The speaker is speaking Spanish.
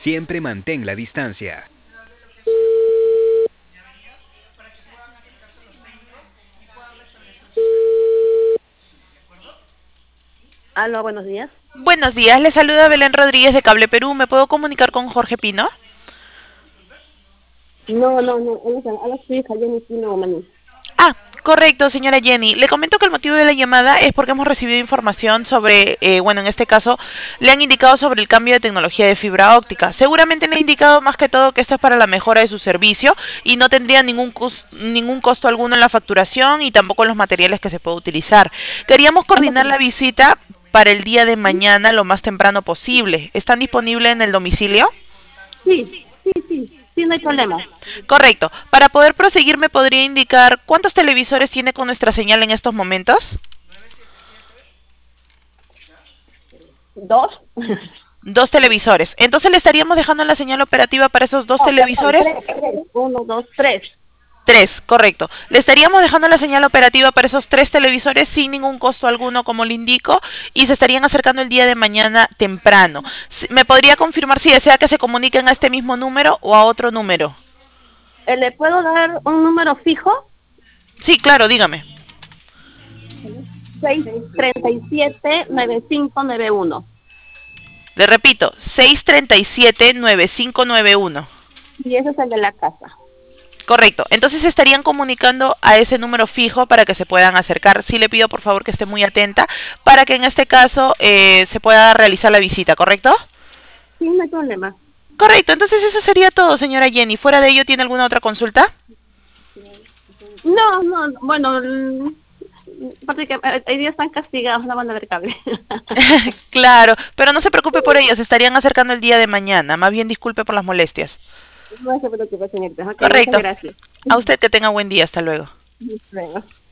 Siempre mantén la distancia. Aló, buenos días. Buenos días, le saluda Belén Rodríguez de Cable Perú. ¿Me puedo comunicar con Jorge Pino? No, habla su hija, Jenny Pino Maní. Ah, correcto, señora Jenny. Le comento que el motivo de la llamada es porque hemos recibido información sobre, bueno, en este caso, le han indicado sobre el cambio de tecnología de fibra óptica. Seguramente le ha indicado más que todo que esto es para la mejora de su servicio y no tendría ningún costo alguno en la facturación y tampoco en los materiales que se puede utilizar. Queríamos coordinar la visita para el día de mañana lo más temprano posible. ¿Están disponibles en el domicilio? Sí, no hay problema. Correcto. Para poder proseguir, ¿me podría indicar cuántos televisores tiene con nuestra señal en estos momentos? ¿Dos? Dos televisores. Entonces le estaríamos dejando la señal operativa para esos dos No, perdón, televisores. tres. Uno, dos, tres. Tres, correcto. Le estaríamos dejando la señal operativa para esos tres televisores sin ningún costo alguno, como le indico, y se estarían acercando el día de mañana temprano. ¿Me podría confirmar si desea que se comuniquen a este mismo número o a otro número? ¿Le puedo dar un número fijo? Sí, claro, dígame. 637-9591. Le repito, 637-9591. Y ese es el de la casa. Correcto. Entonces se estarían comunicando a ese número fijo para que se puedan acercar. Sí le pido por favor que esté muy atenta para que en este caso se pueda realizar la visita, ¿correcto? Sí, no hay problema. Correcto. Entonces eso sería todo, señora Jenny. ¿Fuera de ello tiene alguna otra consulta? No, bueno, aparte que hoy día están castigados, no van a ver cable. Claro, pero no se preocupe por ello. Se estarían acercando el día de mañana. Más bien disculpe por las molestias. No se preocupe, señorita. Ok, muchas Correcto. gracias. A usted que tenga buen día. Hasta luego. Hasta luego.